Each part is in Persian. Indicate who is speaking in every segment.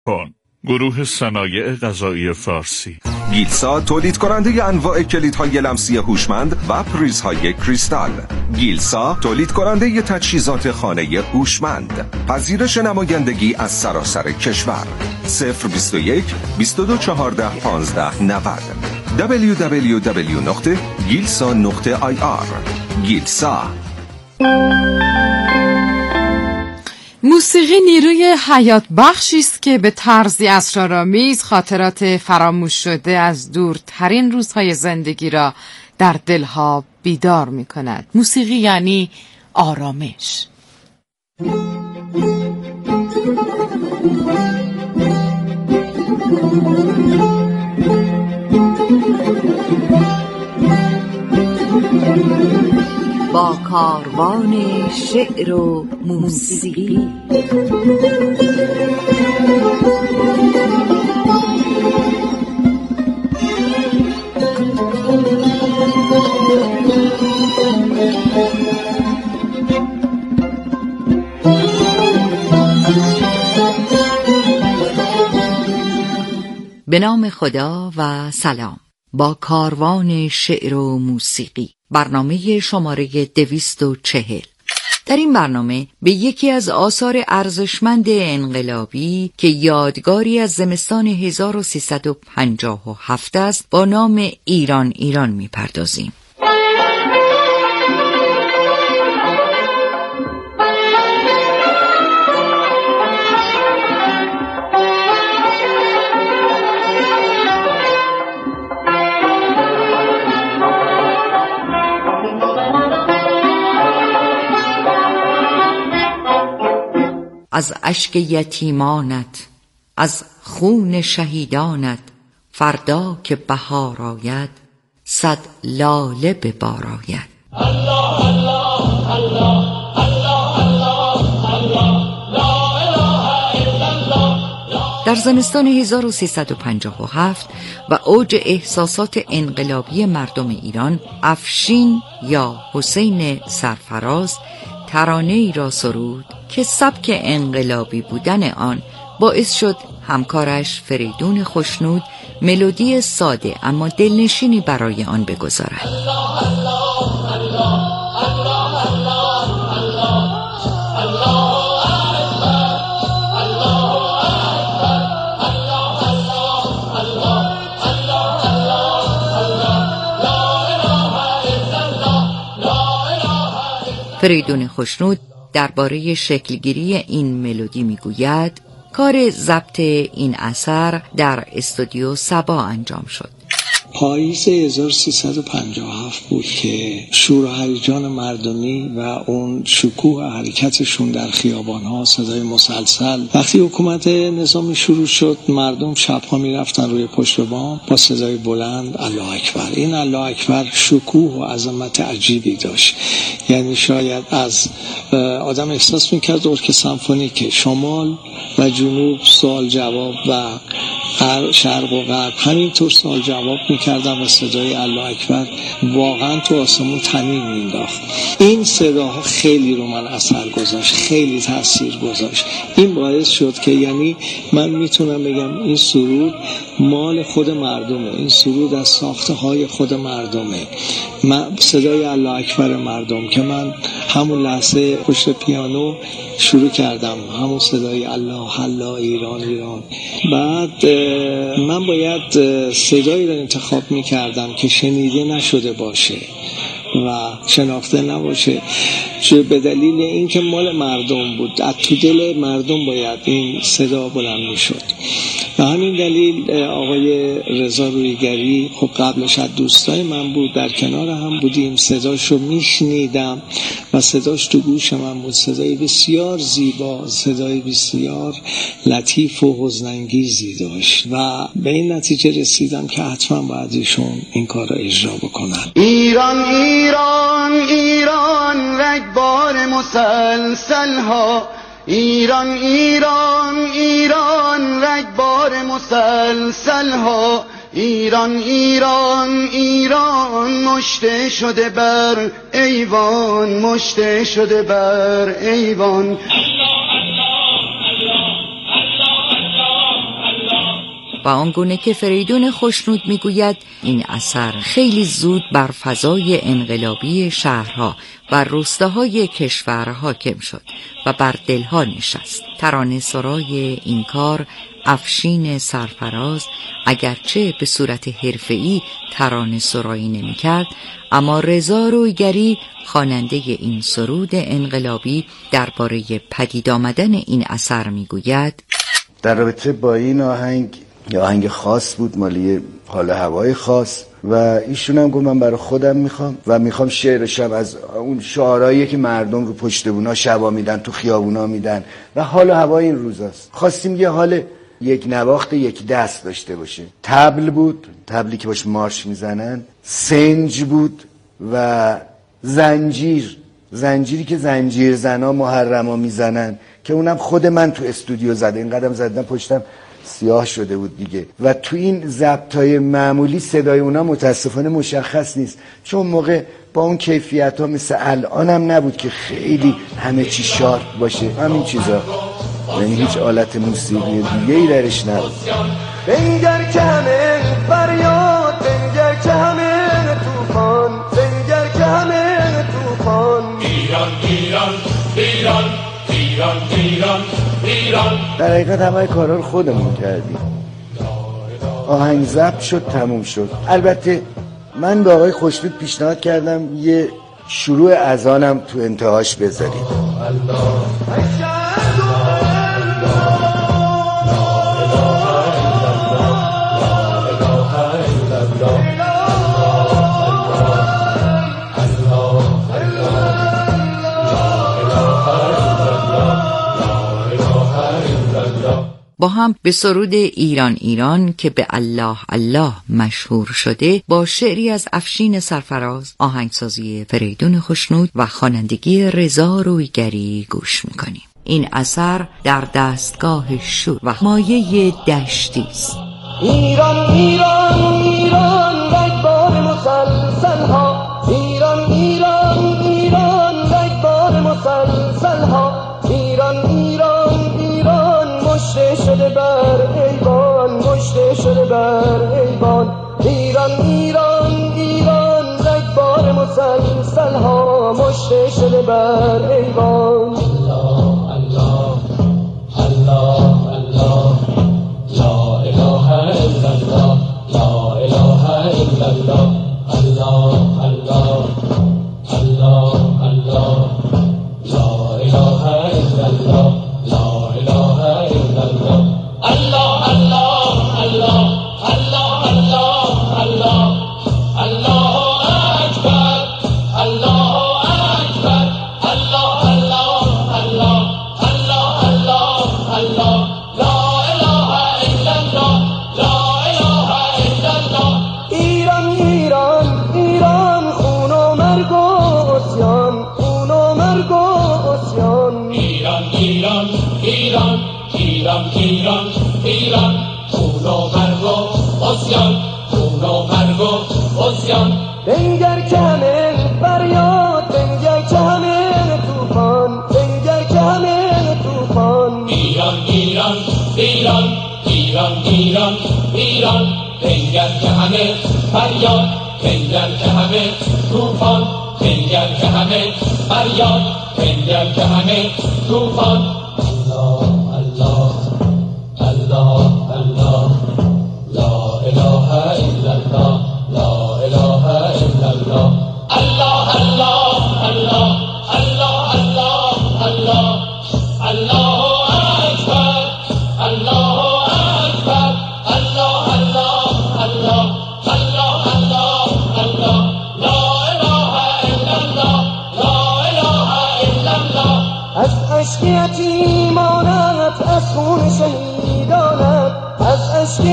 Speaker 1: گروه صنایع غذایی فارسی.
Speaker 2: گیلسا تولید کننده انواع کلیدهای لمسی هوشمند و پریزهای کریستال. گیلسا تولید کننده تجهیزات خانه هوشمند. پذیرش نمایندگی از سراسر کشور. 021 22 14 15 90 www.gilsa.ir. گیلسا.
Speaker 3: موسیقی نیروی حیات بخشی است که به طرزی اسرارآمیز خاطرات فراموش شده از دورترین روزهای زندگی را در دلها بیدار می کند. موسیقی یعنی آرامش. با کاروان شعر و موسیقی. به نام خدا و سلام. با کاروان شعر و موسیقی، برنامه شماره 240. در این برنامه به یکی از آثار ارزشمند انقلابی که یادگاری از زمستان 1357 است با نام ایران ایران می‌پردازیم. از اشک یتیمانت، از خون شهیدانت، فردا که بهار آید 100 لاله به بار آید. الله الله الله الله الله الله لا اله الا الله. در زمستان 1357 و اوج احساسات انقلابی مردم ایران، افشین یا حسین سرفراز ترانه ای را سرود که سبک انقلابی بودن آن باعث شد همکارش فریدون خوشنود ملودی ساده اما دلنشینی برای آن بگذارد. فریدون خوشنود درباره شکلگیری این ملودی میگوید: کار ضبط این اثر در استودیو صبا انجام شد.
Speaker 4: پاییز 1357 بود که شور و هیجان مردمی و اون شکوه حرکتشون در خیابان‌ها، صدای مسلسل. وقتی حکومت نظامی شروع شد، مردم شب‌ها می‌رفتن روی پشت بام با صدای بلند الله اکبر. این الله اکبر شکوه و عظمت عجیبی داشت. یعنی شاید از آدم احساس می‌کرد ارکستر سمفونیک شمال و جنوب سوال جواب و شرق و غرب همینطور سوال جواب میکردن و صدای الله اکبر واقعا تو آسمون طنین مینداخت. این صداها خیلی رو من اثر گذاشت، خیلی تاثیر گذاشت. این باعث شد که یعنی من میتونم بگم این سرود مال خود مردمه، این سرود از ساخته های خود مردمه. صدای الله اکبر مردم که من همون لحظه پشت پیانو شروع کردم، همون صدای الله الله ایران ایران. بعد من باید صدایی رو انتخاب میکردم که شنیده نشده باشه و شناخته نباشه، چه به دلیل اینکه مال مردم بود، از تو دل مردم باید این صدا بلند میشد. به همین دلیل آقای رضا رویگری خب قبلش از دوستای من بود، در کنار هم بودیم، صداشو میشنیدم و صداش تو گوش من بود. صدای بسیار زیبا، صدای بسیار لطیف و حزن‌انگیزی داشت و به این نتیجه رسیدم که حتما باید ایشون این کار رو اجرا بکنن.
Speaker 5: ایران ایران ایران رگبار مسلسل ها، ایران ایران ایران رگبار مسلسل ها، ایران ایران ایران مشته شده بر ایوان، مشته شده بر ایوان. الله الله الله الله الله
Speaker 3: و آنگونه که فریدون خوشنود میگوید این اثر خیلی زود بر فضای انقلابی شهرها و روستاهای کشور حاکم شد و بر دلها نشست. ترانه سرای این کار افشین سرفراز اگرچه به صورت حرفه‌ای ترانه سرایی نمی‌کرد، اما رضا رویگری خواننده این سرود انقلابی درباره پدید آمدن این اثر میگوید:
Speaker 6: در رابطه با این آهنگ خاص بود، مالی حال هوای خاص، و ایشون هم گفت من برای خودم میخوام شعرشم از اون شعارهایی که مردم رو پشت بونا شبا میدن، تو خیابونا میدن و حال و هوای این روزاست. خواستیم یه حال یک نواخت یک دست داشته باشه. طبل بود، طبلی که باش مارش میزنن، سنج بود و زنجیری که زنجیر زنا محرما میزنن که اونم خود من تو استودیو زده، این قدم زدم پشتم سیاه شده بود دیگه. و تو این ضبطای معمولی صدای اونا متاسفانه مشخص نیست، چون موقع با اون کیفیت ها مثل الانم نبود که خیلی همه چی شارپ باشه. همین چیزا، یعنی هیچ آلت موسیقی دیگه ای درش نبود.
Speaker 7: بنگر که همه فریاد، بنگر که همه توفان، بنگر که همه توفان. ایران ایران ایران ایران ایران ایران.
Speaker 6: در حقیقت همه کارا رو خودمون کردیم. آهنگ ضبط شد، تموم شد. البته من به آقای خوشنود پیشنهاد کردم یه شروع اذانم تو انتهاش بذارید.
Speaker 3: با هم به سرود ایران ایران که به الله الله مشهور شده با شعری از افشین سرفراز، آهنگسازی فریدون خوشنود و خوانندگی رضا رویگری گوش میکنیم. این اثر در دستگاه شور و مایه دشتی است.
Speaker 7: ایران ایران ایران رگبار مسلسل ها، ایران ایران ایران رگبار مسلسل ها، ایران ایران ایران مشته شده بر ایوان، مشته شده بر ایوان. ایران ایران ایران رگبار مسلسل ها، مشته شده بر ایوان. الله الله الله الله، لا اله الا الله، لا اله الا الله، الله الله الله الله، لا اله الا الله، لا اله الا الله، الله الله الله الله الله الله، الله اکبر الله اکبر، الله الله الله الله الله الله، لا اله الا الله، لا اله الا الله. ایران ایران ایران خون و مرگ و عصیان، خون و مرگ و عصیان. ایران ایران ایران ایران ایران ایران، خون و مرگ و عصیان، خون و مرگ و عصیان. بنگر که همه فریاد، بنگر که همه توفان، بنگر که همه توفان. ایران ایران ایران ایران ایران ایران، بنگر که همه فریاد، بنگر که همه توفان، بنگر که همه فریاد، بنگر که همه توفان. الله الله الله الله، لا اله الا الله، لا اله الا الله، الله الله الله الله الله الله، الله اکبر الله اکبر، الله الله الله الله الله الله، لا اله الا الله، لا اله الا الله. از اشک یتیمانت، از خون شهیدانت، از اشک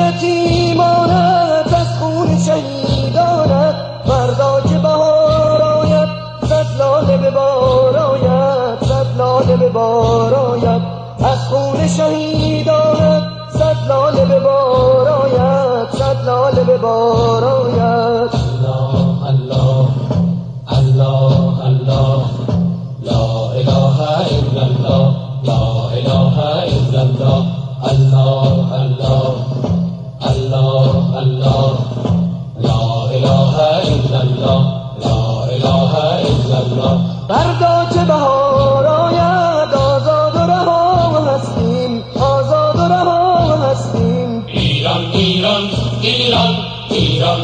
Speaker 7: یتیمانت، از خون شهیدانت. فردا که بهار آید، صد لاله به بار آید، صد لاله به بار آید. از خون شهیدانت، صد لاله به بار آید، صد لاله به بار آید. الله الله الله الله، لا اله الا الله، لا اله الا الله، الله الله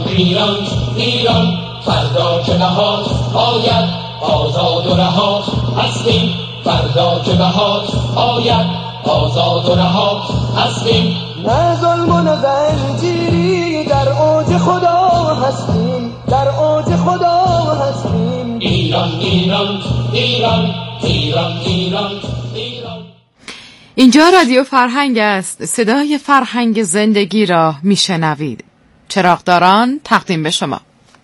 Speaker 7: ایران ایران فردا که بهار آید آزاد و رها هستیم فردا که بهار آید آزاد و رها هستیم نه ظلم و نه زنجیری در اوج خدا هستیم در اوج خدا هستیم ایران ایران ایران ایران ایران ایران.
Speaker 8: اینجا رادیو فرهنگ است. صدای فرهنگ زندگی را میشنوید. چراغداران تقدیم به شما.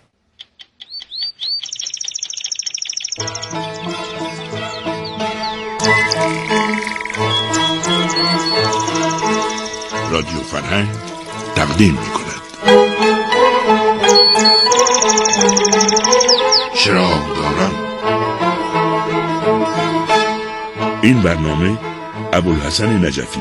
Speaker 1: رادیو فرهنگ تقدیم می‌کند چراغداران. این برنامه ابوالحسن نجفی.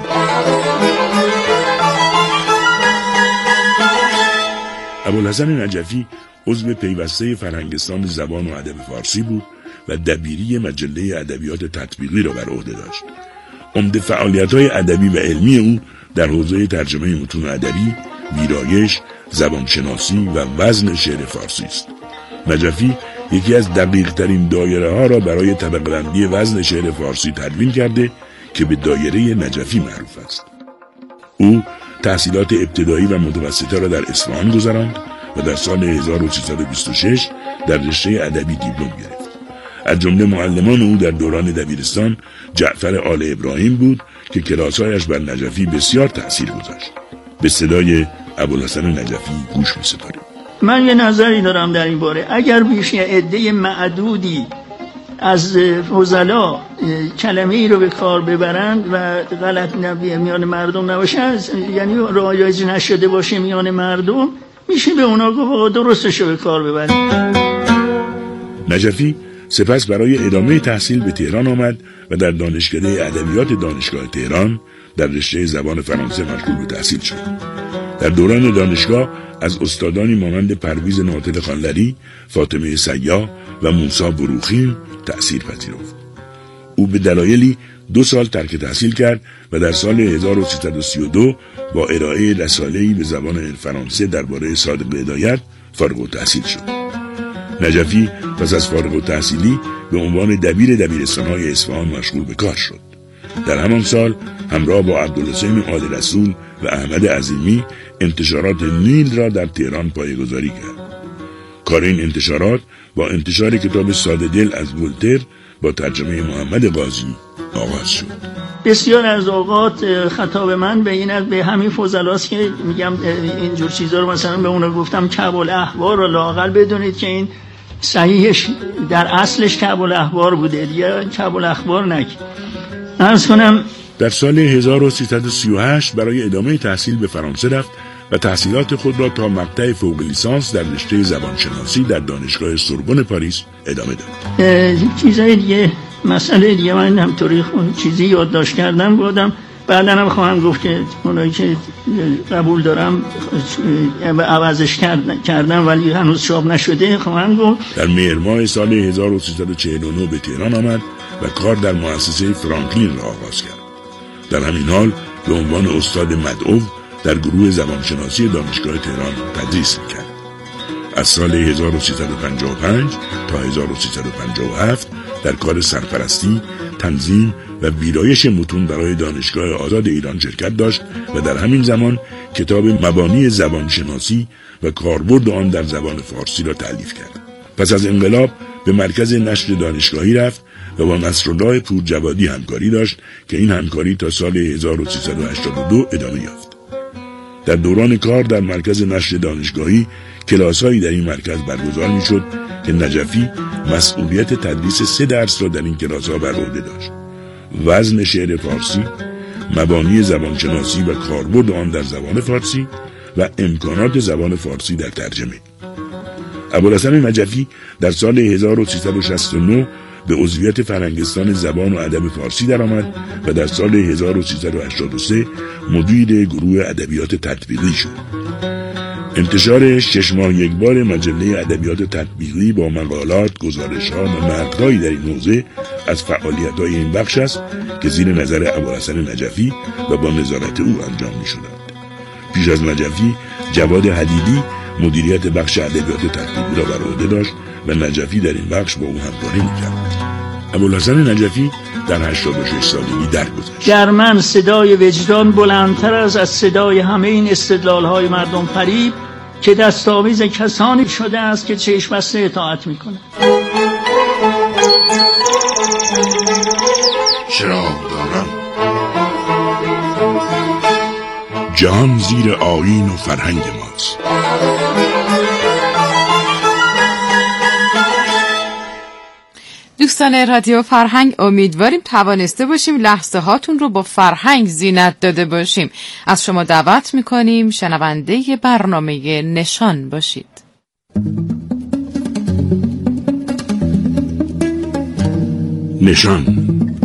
Speaker 1: ابوالحسن نجفی عضو پیوسته فرهنگستان زبان و ادب فارسی بود و دبیری مجله ادبیات تطبیقی را بر عهده داشت. عمده فعالیت‌های ادبی و علمی او در حوزه ترجمه متون ادبی، ویرایش، زبانشناسی و وزن شعر فارسی است. نجفی یکی از دقیق‌ترین دایره‌ها را برای طبقه‌بندی وزن شعر فارسی تدوین کرده که به دایره نجفی معروف است. او تحصیلات ابتدایی و متوسطه را در اصفهان گذراند و در سال 1326 در رشته ادبی دیپلم گرفت. از جمله معلمان او در دوران دبیرستان جعفر آل ابراهیم بود که کلاس‌هایش بر نجفی بسیار تأثیر گذاشت. به صدای ابوالحسن نجفی گوش می‌سپاریم.
Speaker 9: من یه نظری دارم در این باره. اگر بیش عده معدودی از فضلا کلمه ای رو به کار ببرند و غلط میان مردم نباشه، یعنی رایج نشده باشه میان مردم، میشه به اونا گفت درستش رو به کار ببرید.
Speaker 1: نجفی سپس برای ادامه تحصیل به تهران آمد و در دانشکده ادبیات دانشگاه تهران در رشته زبان فرانسه مشغول به تحصیل شد. در دوران دانشگاه از استادانی مانند پرویز ناطق خانلری، فاطمه سیاح و موسی بروخیم تأثیر پذیرفت. او به دلایلی 2 سال ترک تحصیل کرد و در سال 1332 با ارائه رساله‌ای به زبان فرانسه درباره صادق هدایت فارغ التحصیل شد. نجفی پس از فارغ التحصیلی به عنوان دبیر دبیرستان‌های اصفهان مشغول به کار شد. در همان سال همراه با عبدالحسین آل رسول و احمد عظیمی انتشارات نیل را در تهران پایه‌گذاری کرد. کار این انتشارات با انتشار کتاب ساده دل از ولتر با ترجمه محمد قاضی آغاز شد.
Speaker 9: بسیار از اوقات خطاب من به همین فضلاست که میگم اینجور چیزا رو مثلا به اونا گفتم کعب الاحبار رو لااقل بدونید که این صحیحش در اصلش کعب الاحبار بوده، دیگه کعب الاخبار نگید. عرض کنم
Speaker 1: در سال 1338 برای ادامه تحصیل به فرانسه رفت و تحصیلات خود را تا مقطع فوق لیسانس در رشته زبانشناسی در دانشگاه سوربن پاریس ادامه داد.
Speaker 9: چیزای دیگه، مسئله دیگه من همطوری چیزی یادداشت کردم بودم، بعدا هم خواهم گفت که اونایی که قبول دارم عوضش کردم ولی هنوز چاپ نشده خواهم گفت.
Speaker 1: در مهر ماه سال 1349 به تهران آمد و کار در مؤسسه فرانکلین را آغاز کرد. در همین حال به عنوان استاد مدعو در گروه زبانشناسی دانشگاه تهران تدریس می‌کرد. از سال 1355 تا 1357 در کار سرپرستی، تنظیم و ویرایش متون برای دانشگاه آزاد ایران شرکت داشت و در همین زمان کتاب مبانی زبانشناسی و کاربرد آن در زبان فارسی را تألیف کرد. پس از انقلاب به مرکز نشر دانشگاهی رفت و با نصرالله پورجوادی همکاری داشت که این همکاری تا سال 1382 ادامه یافت. در دوران کار در مرکز نشر دانشگاهی کلاس‌هایی در این مرکز برگزار می‌شد که نجفی مسئولیت تدریس 3 درس را در این کلاس‌ها بر عهده داشت: وزن شعر فارسی، مبانی زبانشناسی و کاربرد آن در زبان فارسی و امکانات زبان فارسی در ترجمه. ابوالحسن نجفی در سال 1369 به عضویت فرهنگستان زبان و ادب فارسی درآمد و در سال 1383 مدیر گروه ادبیات تطبیقی شد. انتشار 6 ماه یک بار مجله ادبیات تطبیقی با مقالات، گزارش‌ها و متن‌هایی در این حوزه از فعالیت‌های این بخش است که زیر نظر ابوالحسن نجفی و با نظارت او انجام می‌شدند. پیش از نجفی، جواد حدیدی مدیریت بخش ادبیات ترتیبی را بر عهده داشت و نجفی در این بخش با او همکاری میکرد. ابوالحسن نجفی در 86 سالگی درگذشت.
Speaker 9: در من صدای وجدان بلندتر از صدای همه این استدلال‌های مردم فریب که دستاویز کسانی شده است که چشم بسته اطاعت میکنند.
Speaker 1: چراغداران. جهان زیر آیین و فرهنگ ماست.
Speaker 8: دوستان رادیو فرهنگ، امیدواریم توانسته باشیم لحظه هاتون رو با فرهنگ زینت داده باشیم. از شما دعوت میکنیم شنونده برنامه نشان باشید.
Speaker 1: نشان.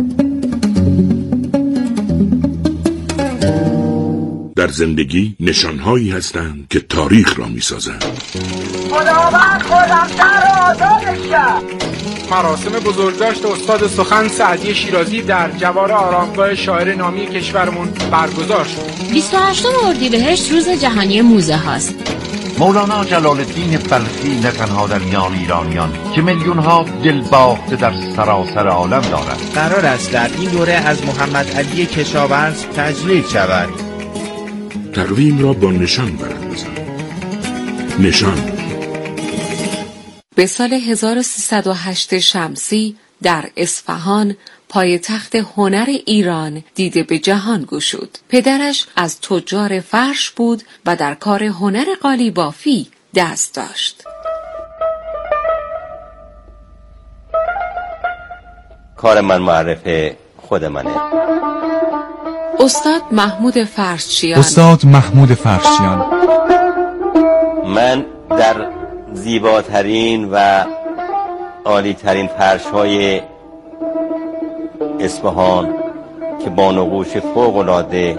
Speaker 1: در زندگی نشانهایی هستند که تاریخ را میسازند.
Speaker 10: خداوند خرمسر را آزادش کرد. مراسم بزرگداشت استاد سخن سعدی شیرازی در جوار آرامگاه شاعر نامی کشورمون برگزار شد.
Speaker 11: 28 اردیبهشت روز جهانی موزه هاست.
Speaker 12: مولانا جلال الدین بلخی نه تنها در میان ایرانیان که میلیون ها دل باخته در سراسر عالم دارد.
Speaker 13: قرار است در این دوره از محمد علی کشاورز تجلیل شود.
Speaker 1: تقویم را با نشان برد بزن. نشان.
Speaker 14: به سال 1308 شمسی در اصفهان پایتخت هنر ایران دیده به جهان گشود. پدرش از تجار فرش بود و در کار هنر قالیبافی دست داشت.
Speaker 15: کار من معرف خود منه.
Speaker 14: استاد محمود فرشچیان.
Speaker 16: استاد محمود فرشچیان.
Speaker 15: من در زیباترین و عالیترین فرش‌های اصفهان که با نقوش فوق‌العاده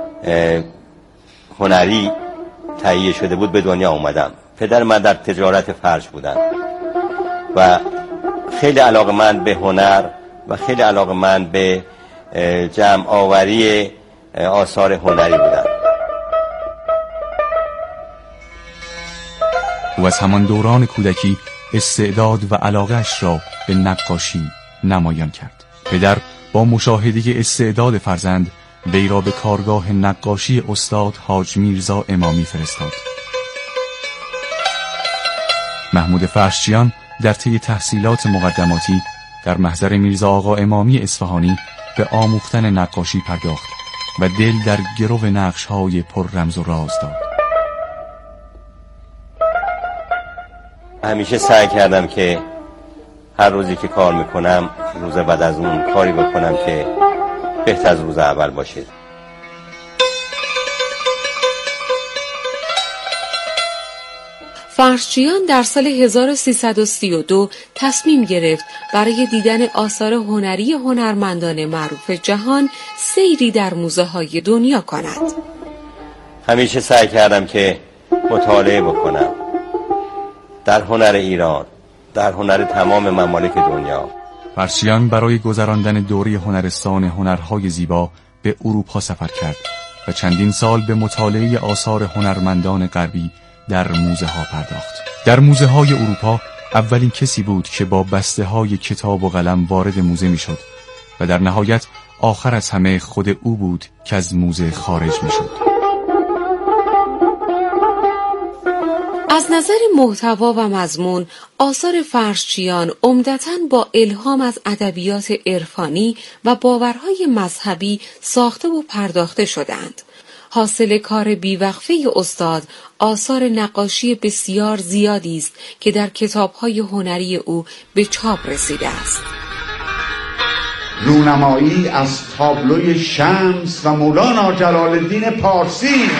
Speaker 15: هنری تهیه شده بود به دنیا اومدم. پدر من در تجارت فرش بودن و خیلی علاقه‌مند به هنر و خیلی علاقه‌مند به جمع آوری آثار هنری بودن.
Speaker 16: او از همان دوران کودکی استعداد و علاقه‌اش را به نقاشی نمایان کرد. پدر با مشاهده استعداد فرزند وی را به کارگاه نقاشی استاد حاج میرزا امامی فرستاد. محمود فرشچیان در طی تحصیلات مقدماتی در محضر میرزا آقا امامی اصفهانی به آموختن نقاشی پرداخت و دل در گرو نقش‌های پر رمز و راز داد.
Speaker 15: همیشه سعی کردم که هر روزی که کار میکنم روز بعد از اون کاری بکنم که بهتر از روز اول باشه.
Speaker 14: فرشچیان در سال 1332 تصمیم گرفت برای دیدن آثار هنری هنرمندان معروف جهان سیری در موزه های دنیا کند.
Speaker 15: همیشه سعی کردم که مطالعه بکنم در هنر ایران، در هنر تمام ممالک دنیا.
Speaker 16: فرشچیان برای گذراندن دوره هنرستان هنرهای زیبا به اروپا سفر کرد و چندین سال به مطالعه آثار هنرمندان غربی در موزه ها پرداخت. در موزه های اروپا اولین کسی بود که با بسته های کتاب و قلم وارد موزه می شد و در نهایت آخر از همه خود او بود که از موزه خارج می شد.
Speaker 14: از نظر محتوا و مضمون آثار فرشچیان عمدتاً با الهام از ادبیات عرفانی و باورهای مذهبی ساخته و پرداخته شدند. حاصل کار بیوقفه استاد آثار نقاشی بسیار زیادی است که در کتاب‌های هنری او به چاپ رسیده است.
Speaker 17: رونمایی از تابلوی شمس و مولانا جلال الدین پارسی.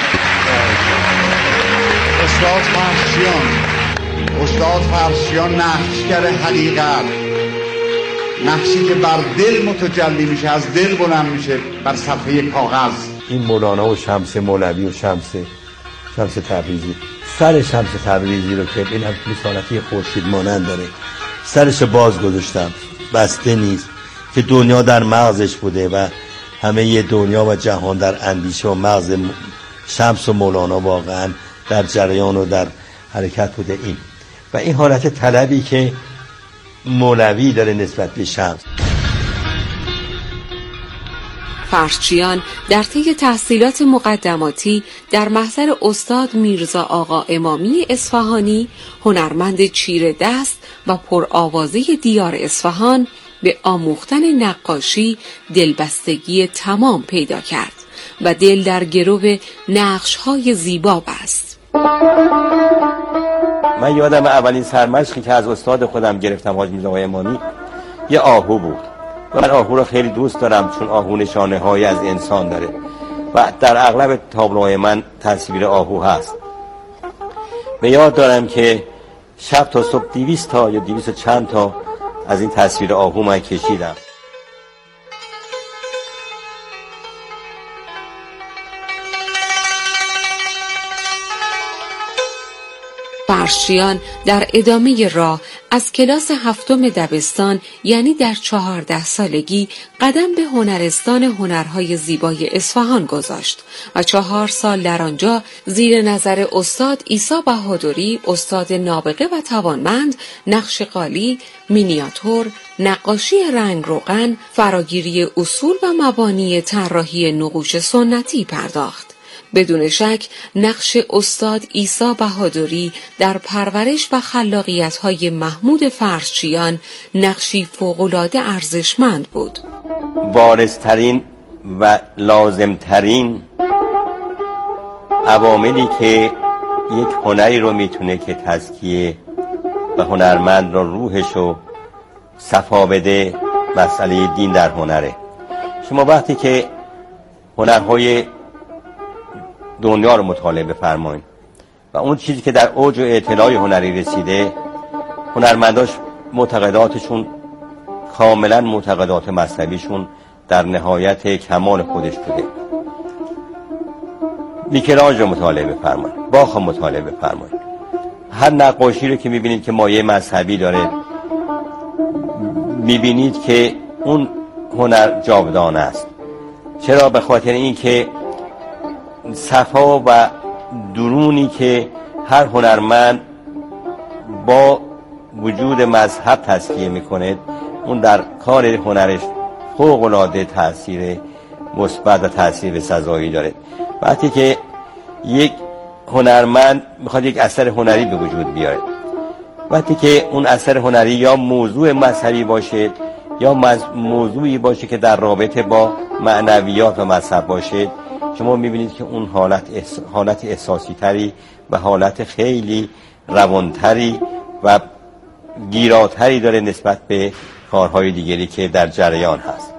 Speaker 17: استاد فرشچیان نقشگر حقیقت، نقشی که بر دل متجلی میشه، از دل بلند میشه بر صفحه کاغذ.
Speaker 18: این مولانا و شمس مولوی و شمس تبریزی، سر شمس تبریزی رو که این هم مثالتی خورشید مانند داره، سرش باز گذاشتم، بسته نیست، که دنیا در مغزش بوده و همه دنیا و جهان در اندیشه و مغز شمس و مولانا واقعا در جریان و در حرکت بوده این و این حالت طلبی که مولوی داره نسبت به شمس.
Speaker 14: فرشچیان در طی تحصیلات مقدماتی در محضر استاد میرزا آقا امامی اصفهانی، هنرمند چیره دست و پرآوازه دیار اصفهان، به آموختن نقاشی دلبستگی تمام پیدا کرد و دل در گرو نقش‌های زیبا بست.
Speaker 15: من یادم اولین سرمشقی که از استاد خودم گرفتم حاج میرزا آقای امامی یه آهو بود و من آهو رو خیلی دوست دارم چون آهو نشانه‌هایی از انسان داره و در اغلب تابلوهای من تصویر آهو هست. به یاد دارم که شب تا صبح 200 تا یا 200 چند تا از این تصویر آهو من کشیدم.
Speaker 14: فرشچیان در ادامه راه از کلاس 7 دبستان یعنی در 14 سالگی قدم به هنرستان هنرهای زیبای اصفهان گذاشت و 4 سال در آنجا زیر نظر استاد عیسی بهادری، استاد نابغه و توانمند، نقش قالی، مینیاتور، نقاشی رنگ روغن، فراگیری اصول و مبانی طراحی نقوش سنتی پرداخت. بدون شک نقش استاد عیسی بهادری در پرورش و خلاقیت‌های محمود فرشچیان نقشی فوق‌العاده ارزشمند بود.
Speaker 15: بارزترین و لازمترین عواملی که یک هنری رو میتونه که تزکیه و هنرمند رو روحش رو صفا بده مسئله دین در هنره. شما وقتی که هنرهای دنیا رو مطالعه بفرمایید و اون چیزی که در اوج و اطلاع هنری رسیده، هنرمنداش معتقداتشون کاملا معتقدات مذهبیشون در نهایت کمال خودش بوده. میکلانژ رو مطالعه بفرمایید، باخ رو مطالعه بفرمایید، هر نقاشی رو که میبینید که مایه مذهبی داره میبینید که اون هنر جاودانه است. چرا؟ به خاطر این که صفا و درونی که هر هنرمند با وجود مذهب تزکیه میکنه اون در کار هنرش فوق‌العاده تأثیر مثبت و تأثیر بسزایی داره. وقتی که یک هنرمند میخواد یک اثر هنری به وجود بیاره، وقتی که اون اثر هنری یا موضوع مذهبی باشه یا موضوعی باشه که در رابطه با معنویات و مذهب باشه، شما میبینید که اون حالت احساسی تری و حالت خیلی روانتری و گیراتری داره نسبت به کارهای دیگری که در جریان هست.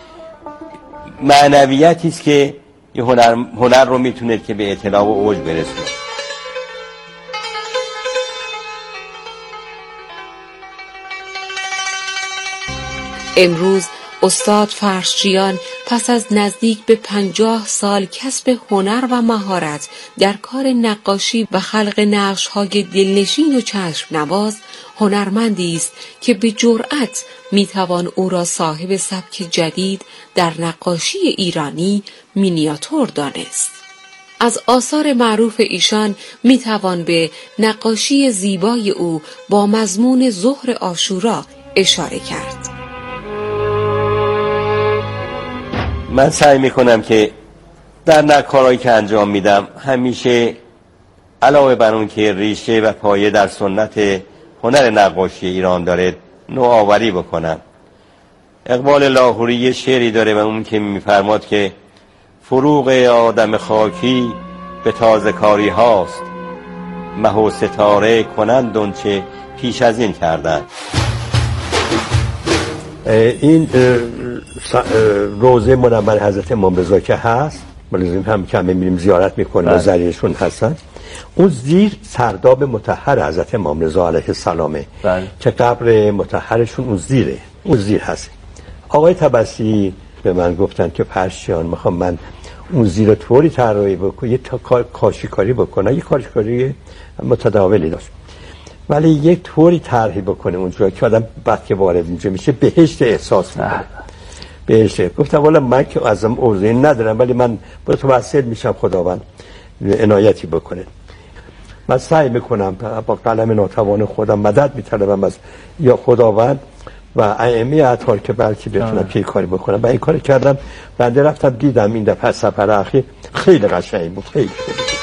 Speaker 15: معنویتی است که یه هنر رو میتونه که به اطلاع و اوج برسونه.
Speaker 14: امروز استاد فرشچیان پس از نزدیک به 50 سال کسب هنر و مهارت در کار نقاشی و خلق نقش‌های دلنشین و چشم نواز، هنرمندی است که به جرأت میتوان او را صاحب سبک جدید در نقاشی ایرانی مینیاتور دانست. از آثار معروف ایشان میتوان به نقاشی زیبای او با مضمون ظهر عاشورا اشاره کرد.
Speaker 15: من سعی میکنم که در کارهایی که انجام میدم همیشه علاوه بر اون که ریشه و پایه در سنت هنر نقاشی ایران داره نوآوری بکنم. اقبال لاهوری یه شعری داره و اون که میفرماد که فروغ آدم خاکی به تازه کاری هاست، مه و ستاره کنند اونچه پیش از این کردن.
Speaker 18: این روزه منور حضرت امام رضا که هست، ملزم هم که می‌بینیم زیارت می‌کنیم و ذریعشون هستن، اون زیر سرداب مطهر حضرت امام رضا علیه السلام که قبر مطهرشون اون زیره، اون زیر هست. آقای طبسی به من گفتن که فرشچیان میخوام من اون زیر طوری طراحی بکنم، یه کاشیکاری بکنم، یه کاشیکاری متداولی داشت، ولی یک طوری طرحی بکنه اونجا که آدم بعد که وارد اینجا میشه بهشت احساس میکنه. بهشت. گفتم والا من که ازم عرضه ندارم ولی من با توسل میشم خداوند عنایتی بکنه. من سعی میکنم با قلم ناتوان خودم مدد میطلبم از یا خداوند و ائمه اطهار که بلکه بتونم پیکاری بکنم و این کار کردم. بنده رفتم دیدم این دفعه سفر اخیر خیلی قشنگ بود، خیلی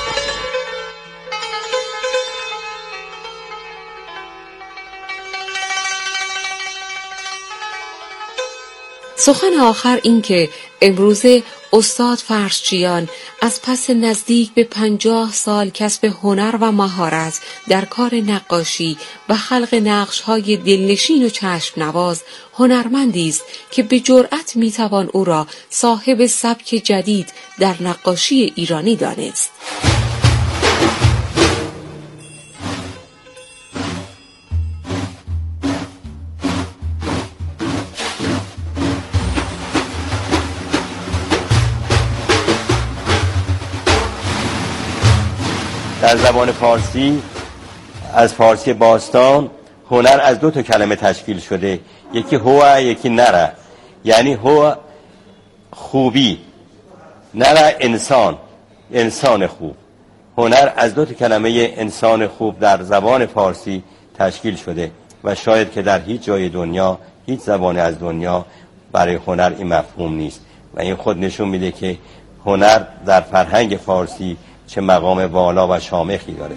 Speaker 14: سخن آخر این که امروزه استاد فرشچیان از پس نزدیک به 50 سال کسب هنر و مهارت در کار نقاشی و خلق نقش‌های دلنشین و چشم نواز هنرمندی است که به جرأت میتوان او را صاحب سبک جدید در نقاشی ایرانی دانست.
Speaker 15: در زبان فارسی از فارسی باستان هنر از 2 کلمه تشکیل شده، یکی هو یکی نره، یعنی هو خوبی، نره انسان خوب. هنر از 2 کلمه انسان خوب در زبان فارسی تشکیل شده و شاید که در هیچ جای دنیا، هیچ زبانی از دنیا برای هنر این مفهوم نیست و این خود نشون میده که هنر در فرهنگ فارسی چه مقام والا و شامخی داره.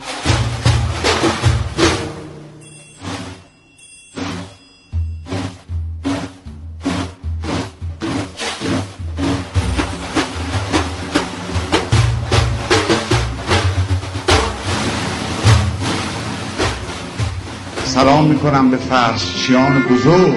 Speaker 17: سلام میکنم به فرشچیان بزرگ،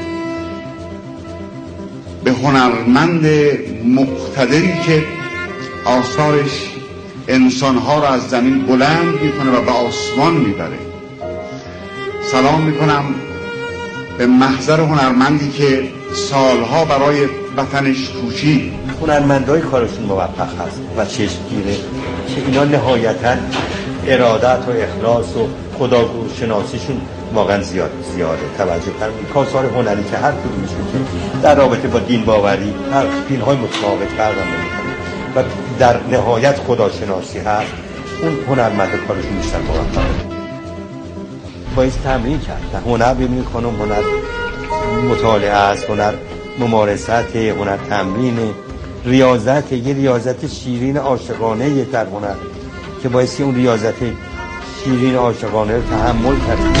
Speaker 17: به هنرمند مقتدری که آثارش انسانها را از زمین بلند میکنه و به آسمان میبره. سلام میکنم به محضر هنرمندی که سالها برای وطنش کوشید.
Speaker 18: هنرمندای کارشون موفق هست و چشمگیره که اینا نهایتا ارادت و اخلاص و خداشناسیشون واقعا زیاده توجه فرمایید. کارسار هنری که هر کدومشون که در رابطه با دین باوری دین‌های متفاوت فرق میکنه و در نهایت خداشناسی هست، اون هنرمند کارشون بیشتر موفقه. باید تمرین کرد. هنر ببینید خانم، هنر مطالعه است، هنر ممارست، هنر تمرین، ریاضت، یه ریاضت شیرین عاشقانه در هنر که بایستی اون ریاضت شیرین عاشقانه رو تحمل کرد.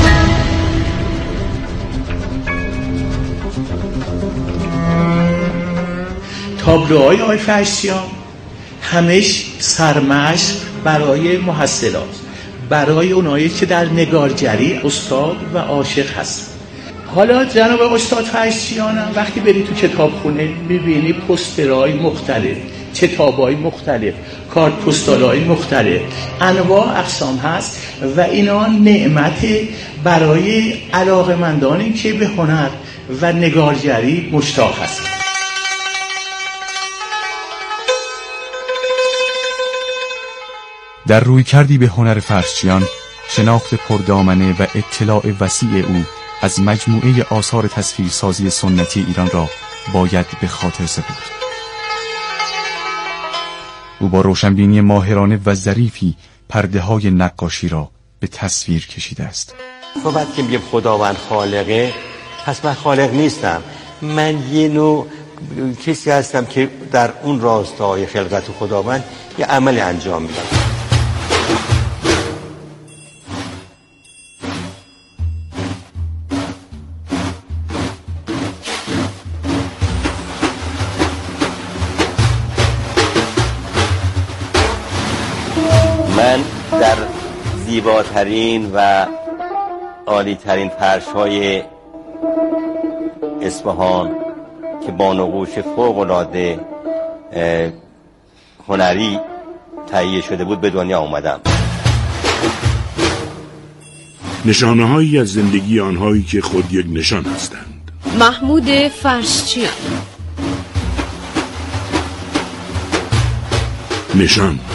Speaker 9: تابلوهای آقای فرشچیان همش سرمشق برای محصلات، برای اونایی که در نگارگری استاد و عاشق هست. حالا جناب استاد فرشچیان وقتی بری تو کتابخونه میبینی پوسترهای مختلف، کتابهای مختلف، کارت پستالهای مختلف، انواع اقسام هست و اینا نعمت برای علاقه‌مندانی که به هنر و نگارگری مشتاق هست.
Speaker 16: در روی کردی به هنر فرشچیان، شناخت پردامنه و اطلاع وسیع او از مجموعه آثار تصویرسازی سنتی ایران را باید به خاطر سپرد. او با روشنبینی ماهرانه و ظریفی پرده‌های نقاشی را به تصویر کشیده است.
Speaker 15: تو بعد که میگم خداوند خالقه، پس من خالق نیستم، من یه نوع کسی هستم که در اون راستای خلقت خداوند یه عمل انجام میدم. من در زیباترین و عالیترین فرش‌های اصفهان که با نقوش فوق‌العاده هنری تهیه شده بود به دنیا آمدم.
Speaker 1: نشانه‌هایی از زندگی آنهایی که خود یک نشان هستند.
Speaker 11: محمود فرشچیان.
Speaker 1: نشان